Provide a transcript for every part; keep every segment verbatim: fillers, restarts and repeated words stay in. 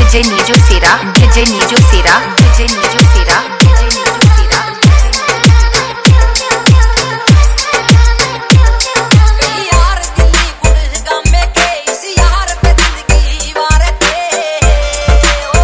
DJ नीजो सेरा DJ नीजो सेरा डीजे नीजो सेरा डीजे नीजो सेरा यार दिल्ली गुड़गांव में के इस यार पे जिंदगी वार के ओ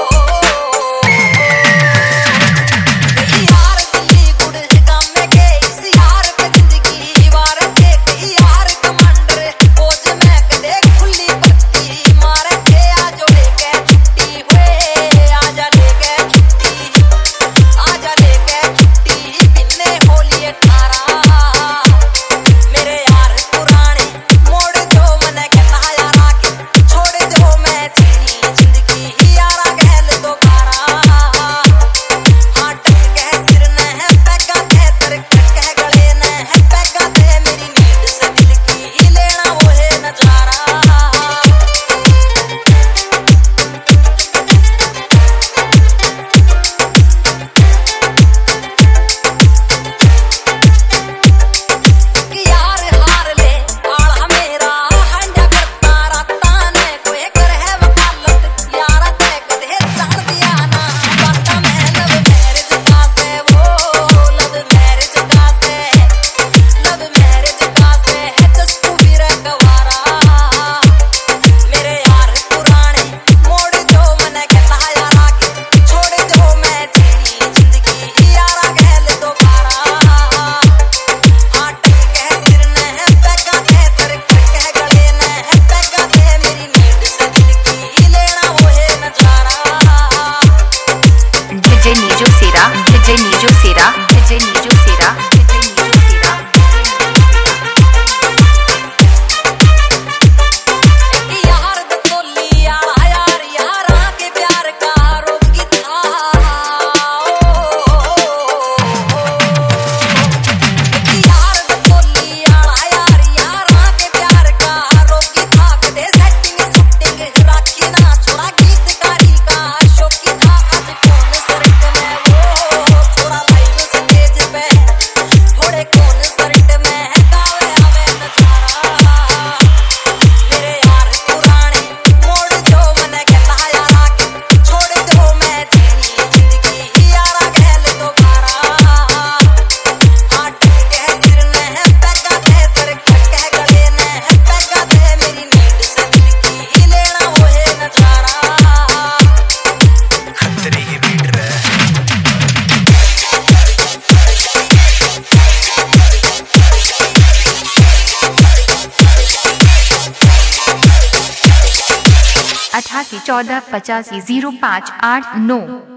यार दिल्ली गुड़गांव में के इस यार पे जिंदगी वार के यार कमांडर पोज में कदे खुली बत्ती मार के आजो लेके छुट्टी हुए आजा लेके छुट्टी आजा लेके छुट्टी बिन्ने होली अठारह मेरे यार पुराने मोड़ दो मने कहना यारा के छोड़ दो मैं जीनी जिंदगी यारा गहल दोबारा हाँ टक कह सिर न है पैगा थे तर कह गले न है पैगा थे मेरी नींद से दिल की लेना वो है नजारा यार हार ले आला मेरा हंडा करता राता ने कोई कर है वकालत यारा ते कदे जान दिया ना बाता मैं लव मैरिज का से वो लव मैरिज का से लव मैरिज का से है जस्टू भी रे गवारा मेरे यार पुराने मोड़ दो मने कहता यारा के छोड़ दो मैं जीनी जिंदगी यारा गहल दोबारा हाँ टक है सिर न है पैगा थे तर कह गले न है पैगा थे मेरी नींद से दिल की लेना वो है नजारा डीजे नीजो सेरा डीजे नीजो सेरा डीजे नीजो सेरा डीजे नीजो सेरा यार दतोली आला यार यारा के प्यार का रोगी था यार दतोली आला यार यारा के प्यार का रोगी था कदे सेटिंग सेटिंग राखी ना छोड़ा गीतकारी का शौकी था आज कौन सरक में वो छोड़ा लाइव स्टेज पे थोड़े कौन सरट में गावे आवे नजारा मेरे यार पुराने मोड़ दो मने कहता यारा के छोड़ दो मैं जीनी जिंदगी यारा गहल दोबारा हाँ टक है सिर न है पैगा थे तर कह गले न है पैगा थे मेरी नींद से दिल की लेना वो है नजारा खतरे की बीट रहा है अठासी चौदह पचासी जीरो पाँच आठ नौ।